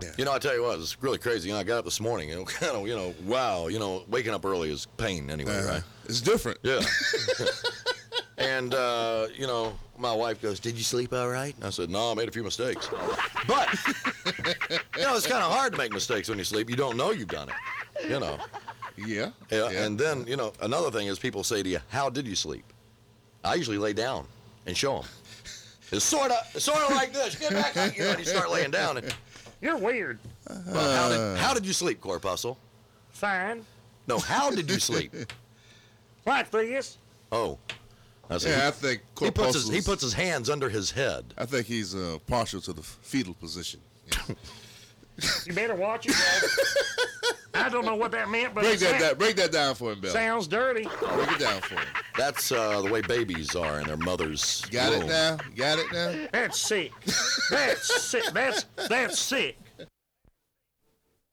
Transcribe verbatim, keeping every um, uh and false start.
Yeah. You know, I tell you what, it's really crazy. You know, I got up this morning, you know, kind of, you know, wow, you know, waking up early is pain anyway, Uh, right? It's different. Yeah. And, uh, you know, my wife goes, did you sleep all right? And I said, no, I made a few mistakes. But, you know, it's kind of hard to make mistakes when you sleep. You don't know you've done it, you know. Yeah. Yeah, and then, you know, another thing is people say to you, how did you sleep? I usually lay down and show them. It's sort of sort of like this. Get back up, you know, and you start laying down. And, You're weird. well, how did, how did you sleep, Corpuscle? Fine. No, how did you sleep? Like this. Oh. I said, Yeah, he, I think he puts, his, Corpuscle's- he puts his hands under his head. I think he's uh, partial to the fetal position. Yeah. You better watch it, bro. I don't know what that meant, but break it that sound- down. Break that down for him, Bill. sounds dirty. Break it down for him. That's uh, the way babies are in their mother's Got womb. it now. Got it now. That's sick. That's sick. That's that's sick.